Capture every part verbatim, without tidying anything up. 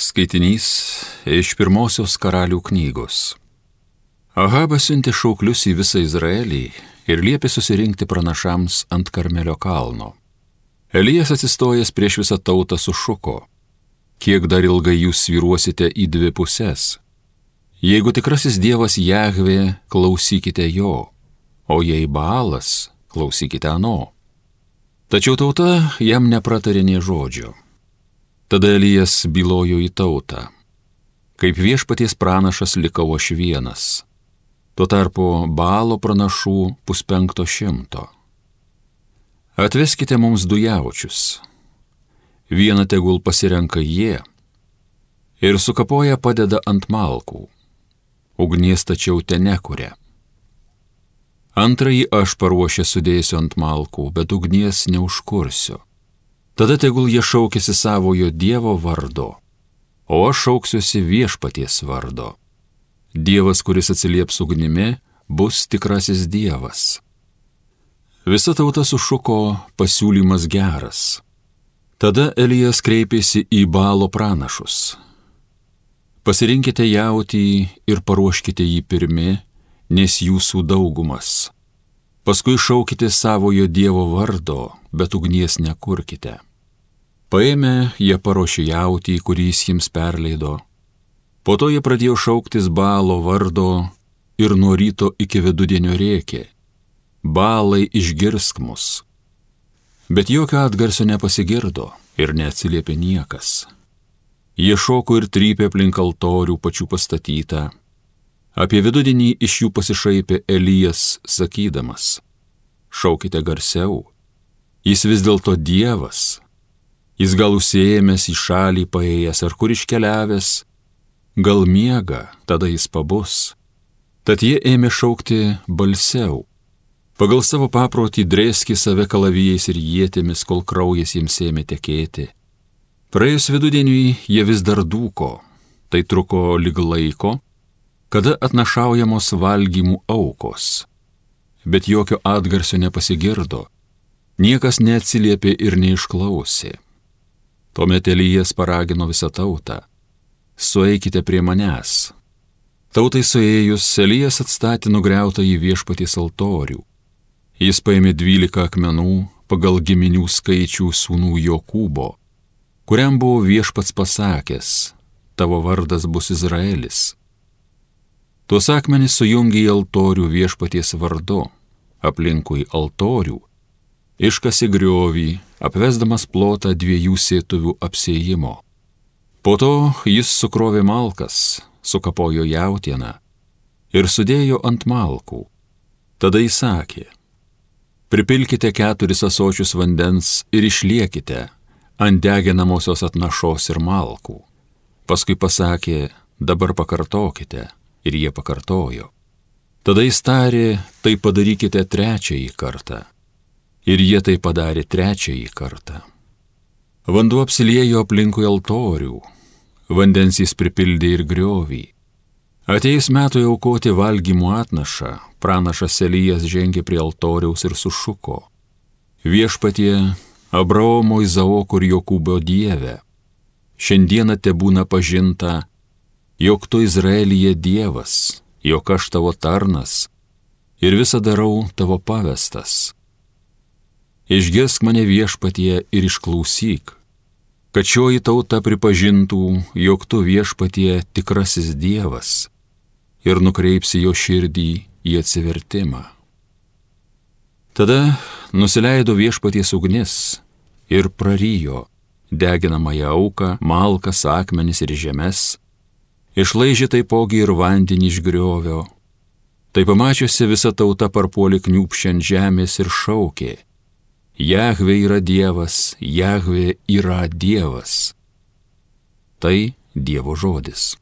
Skaitinys iš pirmosios karalių knygos. Ahabas siuntė šauklius į visą Izraelį ir liepė susirinkti pranašams ant Karmelio kalno. Elijas atsistojęs prieš visą tautą sušuko: kiek dar ilgai jūs svyruosite į dvi puses? Jeigu tikrasis Dievas Jahvė, klausykite jo, o jei Baalas, klausykite ano. Tačiau tauta jam nepratarė nė žodžio. Tada Elijas bylojo į tautą: kaip viešpaties pranašas likau aš vienas, tuo tarpu Baalo pranašų puspenkto šimto. Atveskite mums du jaučius, vieną tegul pasirenka jie, ir sukapoja padeda ant malkų, ugnies tačiau te nekuria. Antrąjį aš paruošę sudėsiu ant malkų, bet ugnies neužkursiu. Tada tegul jie šaukiasi savojo Dievo vardo, o aš šauksiuosi viešpaties vardo. Dievas, kuris atsilieps ugnimi, bus tikrasis Dievas. Visa tauta sušuko: pasiūlymas geras. Tada Elijas kreipėsi į Baalo pranašus: pasirinkite jautį ir paruoškite jį pirmi, nes jūsų daugumas. Paskui šaukite savojo Dievo vardo, bet ugnies nekurkite. Paėmė, jie paruošė jautį, kurį jis jiems perleido. Po to jie pradėjo šauktis Baalo vardo ir nuo ryto iki vidudienio rėkė: Baalai, išgirsk mus. Bet jokio atgarsio nepasigirdo ir neatsiliepė niekas. Jie šoko ir trypė aplink altorių pačių pastatytą. Apie vidudienį iš jų pasišaipė Elijas, sakydamas: šaukite garsiau, jis vis dėlto Dievas. Jis gal užsiėmęs į šalį paėjęs ar kur iškeliavęs, gal miega, tada jis pabus. Tad jie ėmė šaukti balsiau. Pagal savo paprotį drėskė save kalavijais ir ietėmis, kol kraujas jiems ėmė tekėti. Praėjus vidudieniui jie vis dar dūko, tai truko lyg laiko, kada atnašaujamos valgymų aukos. Bet jokio atgarsio nepasigirdo, niekas neatsiliepė ir neišklausė. Tuomet Elijas paragino visą tautą: sueikite prie manęs. Tautai suėjus, Elijas atstatė nugriautą į viešpaties altorių. Jis paėmė dvylika akmenų pagal giminių skaičių sūnų Jokūbo, kuriam buvo viešpats pasakęs: tavo vardas bus Izraelis. Tuos akmenys sujungė į altorių viešpaties vardu, aplinkui altorių iškasė griovį, apvesdamas plotą dviejų sėtuvių apsėjimo. Po to jis sukrovė malkas, sukapojo jautieną ir sudėjo ant malkų. Tada jis sakė: pripilkite keturis ąsočius vandens ir išliekite ant deginamosios atnašos ir malkų. Paskui pasakė: dabar pakartokite, ir jie pakartojo. Tada jis tarė: tai padarykite trečiąjį kartą. Ir jie tai padarė trečiąjį kartą. Vanduo apsiliejo aplinkui altorių, vandens jis pripildė ir griovį. Atėjus metui aukoti valgymų atnašą, pranašas Elijas žengė prie altoriaus ir sušuko: viešpatie, Abraomo, Izaoko ir Jokūbo Dieve, šiandieną tebūna pažinta, jog tu Izraelyje Dievas, jog aš tavo tarnas ir visą darau tavo pavestas. Išgirsk mane viešpatie ir išklausyk, kad šioji tauta pripažintų, jog tu viešpatie tikrasis Dievas ir nukreipsi jo širdį į atsivertimą. Tada nusileido viešpaties ugnis ir prarijo deginamąją auką, malkas, akmenis ir žemes, išlaižė taipogi ir vandenį iš griovio. Tai pamačiusi visa tauta parpuolė kniūpščiant žemės ir šaukė: Jahvė yra Dievas, Jahvė yra Dievas. Tai Dievo žodis.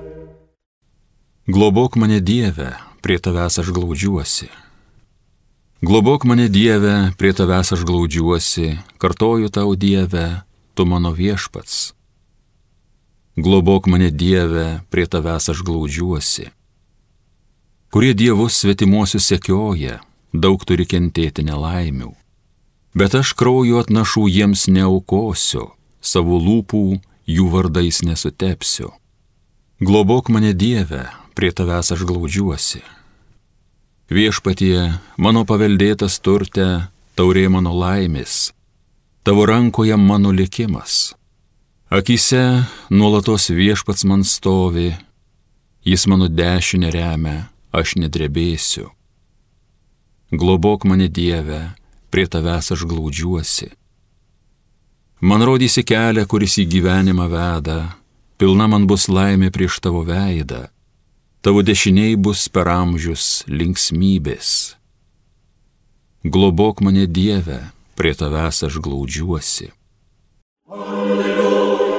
Globok mane, Dieve, prie tavęs aš glaudžiuosi. Globok mane, Dieve, prie tavęs aš glaudžiuosi, kartoju tau, Dieve, tu mano viešpats. Globok mane, Dieve, prie tavęs aš glaudžiuosi. Kurie dievus svetimuosius sekioja, daug turi kentėti nelaimių. Bet aš kraujo atnašų jiems neaukosiu, savo lūpų jų vardais nesutepsiu. Globok mane, Dieve, prie tavęs aš glaudžiuosi. Viešpatie, mano paveldėtas turte, taurė mano laimės, tavo rankoje mano likimas. Akyse nuolatos viešpats man stovi, jis mano dešinę remia, aš nedrebėsiu. Globok mane, Dieve, prie tavęs aš glaudžiuosi. Man rodysi kelią, kuris į gyvenimą veda, pilna man bus laimė prieš tavo veidą, tavo dešiniai bus per amžius linksmybės. Globok mane, Dieve, prie tavęs aš glaudžiuosi. Alleluja,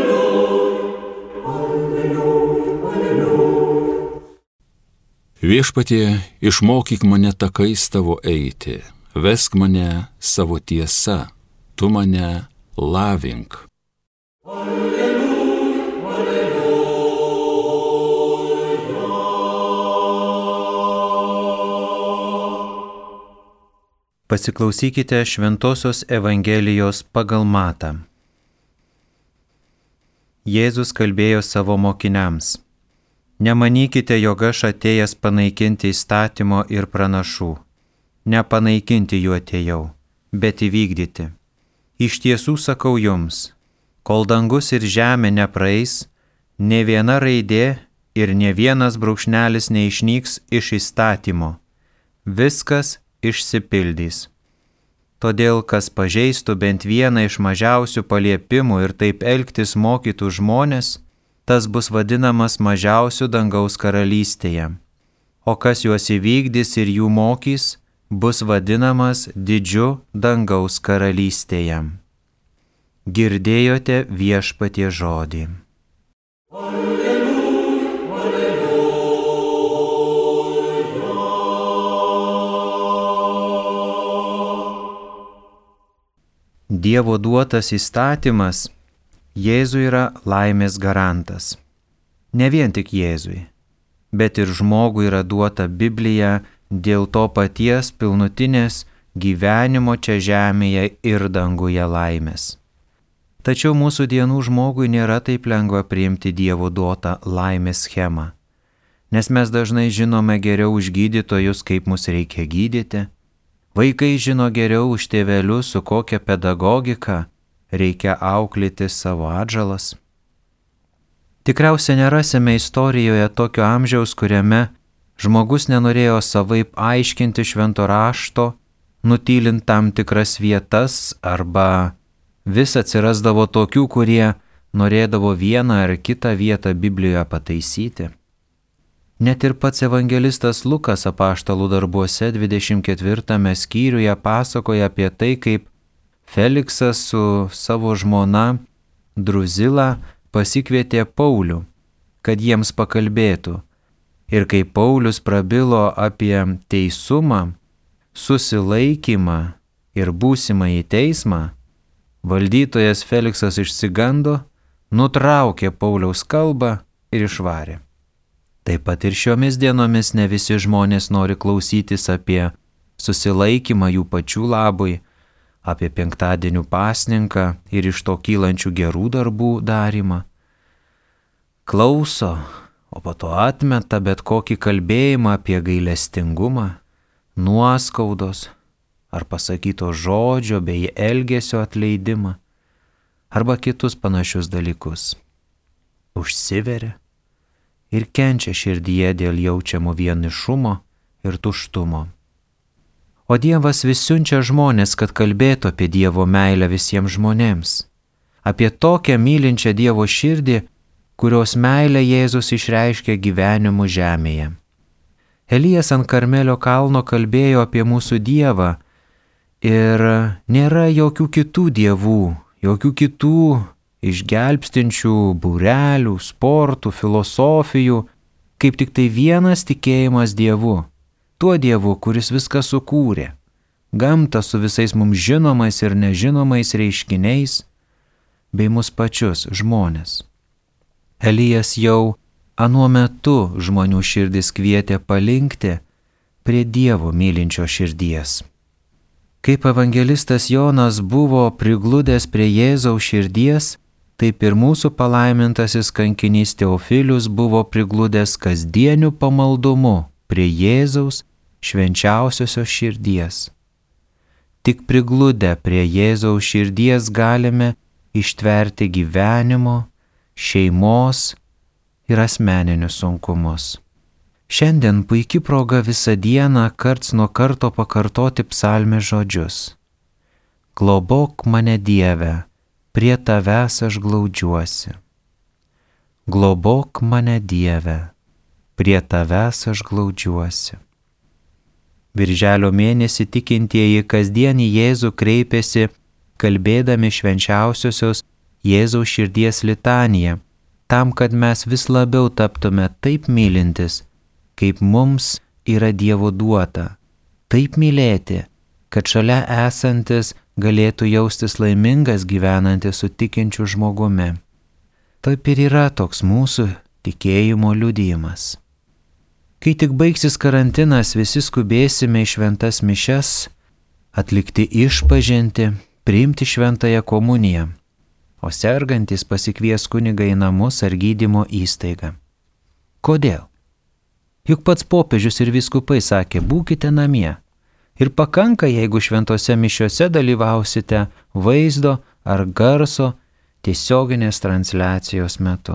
alleluja, alleluja. Viešpatie, išmokyk mane takais tavo eiti, vesk mane savo tiesa, tu mane lavink. Alleluja, alleluja. Pasiklausykite Šventosios Evangelijos pagal Matą. Jėzus kalbėjo savo mokiniams: Nemanykite, jog aš atėjęs panaikinti įstatymo ir pranašų. Nepanaikinti jų atėjau, bet įvykdyti. Iš tiesų sakau jums, kol dangus ir žemė nepraeis, nė viena raidė ir nė vienas brūkšnelis neišnyks iš įstatymo. Viskas išsipildys. Todėl, kas pažeistų bent vieną iš mažiausių paliepimų ir taip elgtis mokytų žmonės, tas bus vadinamas mažiausiu dangaus karalystėje. O kas juos įvykdys ir jų mokys, bus vadinamas didžiu dangaus karalystėje. Girdėjote Viešpaties žodį. Alleluja, alleluja. Dievo duotas įstatymas Jėzui yra laimės garantas. Ne vien tik Jėzui, bet ir žmogui yra duota Biblija dėl to paties pilnutinės gyvenimo čia žemėje ir danguje laimės. Tačiau mūsų dienų žmogui nėra taip lengva priimti Dievo duotą laimės schemą, nes mes dažnai žinome geriau už gydytojus, kaip mus reikia gydyti. Vaikai žino geriau už tėvelius, su kokia pedagogika reikia auklėti savo atžalas. Tikriausiai nerasime istorijoje tokio amžiaus, kuriame žmogus nenorėjo savaip aiškinti švento rašto, nutylint tam tikras vietas, arba vis atsirasdavo tokių, kurie norėdavo vieną ar kitą vietą Biblijoje pataisyti. Net ir pats evangelistas Lukas apaštalų darbuose dvidešimt ketvirtame skyriuje pasakoja apie tai, kaip Feliksas su savo žmona Druzila pasikvietė Paulių, kad jiems pakalbėtų. Ir kai Paulius prabilo apie teisumą, susilaikymą ir būsimą į teismą, valdytojas Feliksas išsigando, nutraukė Pauliaus kalbą ir išvarė. Taip pat ir šiomis dienomis ne visi žmonės nori klausytis apie susilaikymą jų pačių labui, apie penktadienių pasninką ir iš to kylančių gerų darbų darymą. Klauso, o po to atmeta bet kokį kalbėjimą apie gailestingumą, nuoskaudos ar pasakyto žodžio bei elgesio atleidimą arba kitus panašius dalykus. Užsiveria ir kenčia širdyje dėl jaučiamo vienišumo ir tuštumo. O Dievas vis siunčia žmonės, kad kalbėtų apie Dievo meilę visiems žmonėms, apie tokią mylinčią Dievo širdį, kurios meilę Jėzus išreiškia gyvenimu žemėje. Elijas ant Karmelio kalno kalbėjo apie mūsų Dievą ir nėra jokių kitų dievų, jokių kitų išgelbstinčių būrelių, sportų, filosofijų, kaip tik tai vienas tikėjimas Dievu, tuo Dievu, kuris viską sukūrė. gamtą su visais mums žinomais ir nežinomais reiškiniais, bei mus pačius žmonės. Elijas jau anuo metu žmonių širdis kvietė palinkti prie Dievo mylinčio širdies. Kaip evangelistas Jonas buvo prigludęs prie Jėzaus širdies, taip ir mūsų palaimintasis kankinys Teofilius buvo prigludęs kasdieniu pamaldumu prie Jėzaus švenčiausiosios širdies. Tik prigludę prie Jėzaus širdies galime ištverti gyvenimo, šeimos ir asmeninius sunkumus. Šiandien puiki proga visą dieną karts nuo karto pakartoti psalmės žodžius. Globok mane, Dieve, prie tavęs aš glaudžiuosi. Globok mane, Dieve, prie tavęs aš glaudžiuosi. Birželio mėnesį tikintieji kasdien į Jėzų kreipėsi, kalbėdami švenčiausiosios Jėzaus širdies litaniją, tam, kad mes vis labiau taptume taip mylintis, kaip mums yra Dievo duota, taip mylėti, kad šalia esantis galėtų jaustis laimingas gyvenantis su tikinčiu žmogumi. Taip ir yra toks mūsų tikėjimo liudijimas. Kai tik baigsis karantinas, visi skubėsime į šventas mišias, atlikti išpažintį, priimti šventąją komuniją, o sergantys pasikvies kunigą į namus ar gydymo įstaigą. Kodėl? Juk pats popiežius ir vyskupai sakė, būkite namie. Ir pakanka, jeigu šventose mišiose dalyvausite vaizdo ar garso tiesioginės transliacijos metu.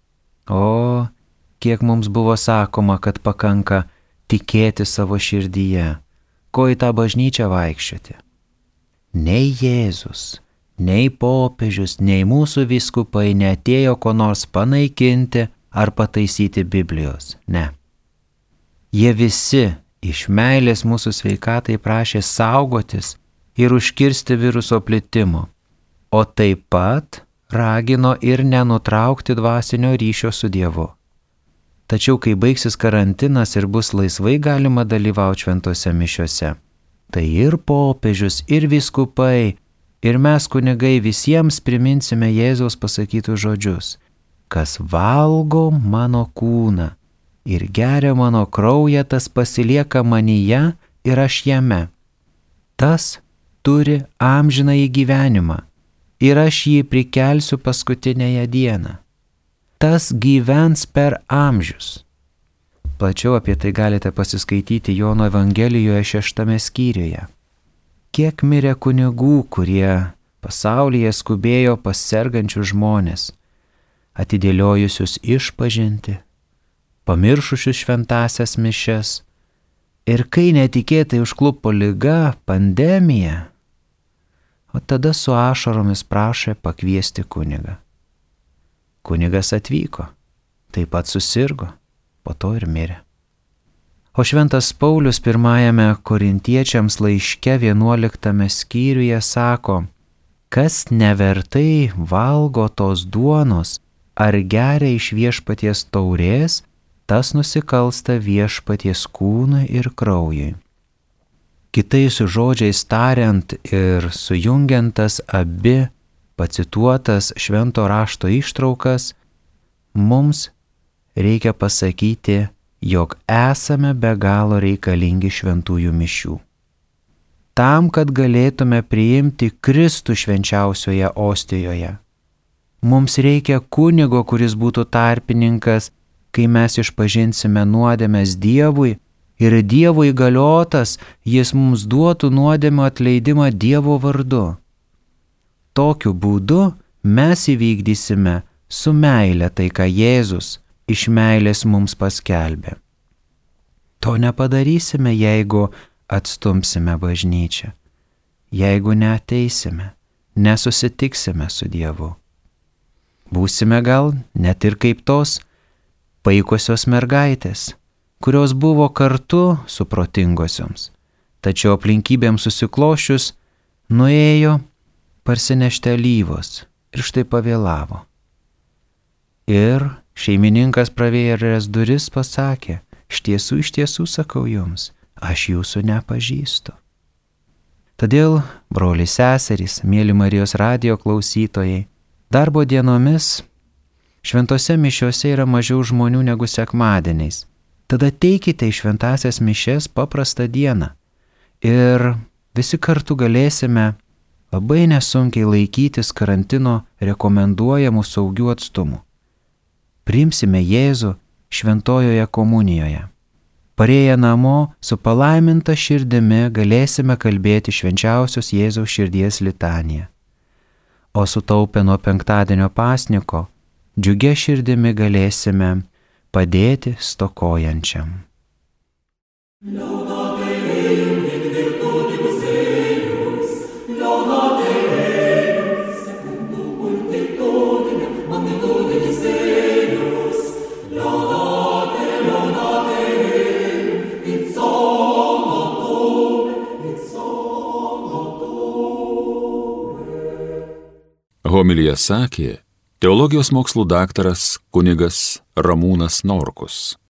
O, kiek mums buvo sakoma, kad pakanka tikėti savo širdyje, ko į tą bažnyčią vaikščioti. Nei Jėzus, nei popiežius, nei mūsų vyskupai neatėjo ko nors panaikinti ar pataisyti Biblijos. Ne. Jie visi iš meilės mūsų sveikatai prašė saugotis ir užkirsti viruso plitimo, o taip pat ragino ir nenutraukti dvasinio ryšio su Dievu. Tačiau, kai baigsis karantinas ir bus laisvai galima dalyvauti šventose mišiose, tai ir popiežius, ir vyskupai, ir mes kunigai visiems priminsime Jėzaus pasakytus žodžius, kas valgo mano kūną ir geria mano kraują, tas pasilieka manyje ir aš jame. Tas turi amžinąjį gyvenimą ir aš jį prikelsiu paskutinėje dieną. Tas gyvens per amžius. Plačiau apie tai galite pasiskaityti Jono Evangelijoje šeštame skyriuje. Kiek mirė kunigų, kurie pasaulyje skubėjo pas sergančius žmonės, atidėliojusius išpažinti, pamiršusius šventasias mišias, ir kai netikėtai užklupo liga, pandemija, o tada su ašaromis prašė pakviesti kunigą. Kunigas atvyko, taip pat susirgo, po to ir mirė. O šventas Paulius pirmajame Korintiečiams laiške vienuoliktame skyriuje sako, kas nevertai valgo tos duonos ar geria iš viešpaties taurės, tas nusikalsta viešpaties kūnui ir kraujui. Kitais žodžiais tariant ir sujungiantas abi pacituotas švento rašto ištraukas, mums reikia pasakyti, jog esame be galo reikalingi šventųjų mišių. Tam, kad galėtume priimti Kristų švenčiausioje ostijoje, mums reikia kunigo, kuris būtų tarpininkas, kai mes išpažinsime nuodėmes Dievui ir Dievo įgaliotas, jis mums duotų nuodėmio atleidimą Dievo vardu. Tokiu būdu mes įvykdysime su meile tai, ką Jėzus iš meilės mums paskelbė. To nepadarysime, jeigu atstumsime bažnyčią, jeigu neateisime, nesusitiksime su Dievu. Būsime gal net ir kaip tos paikosios mergaitės, kurios buvo kartu su protingosioms, tačiau aplinkybėms susiklošius nuėjo parsinešti alyvos ir štai pavėlavo. Ir šeimininkas pravėręs duris pasakė, iš tiesų, iš tiesų sakau jums, aš jūsų nepažįstu. Todėl, broliai seserys, mėly Marijos radijo klausytojai, darbo dienomis šventose mišiose yra mažiau žmonių negu sekmadieniais. Tada teikite į šventasias mišes paprastą dieną ir visi kartu galėsime labai nesunkiai laikytis karantino rekomenduojamų saugių atstumų. Priimsime Jėzų šventojoje komunijoje. Parėję namo su palaiminta širdimi galėsime kalbėti švenčiausios Jėzaus širdies litaniją. O sutaupę nuo penktadienio pasniko, džiugia širdimi galėsime padėti stokojančiam. Homiliją sakė teologijos mokslų daktaras kunigas Ramūnas Norkus.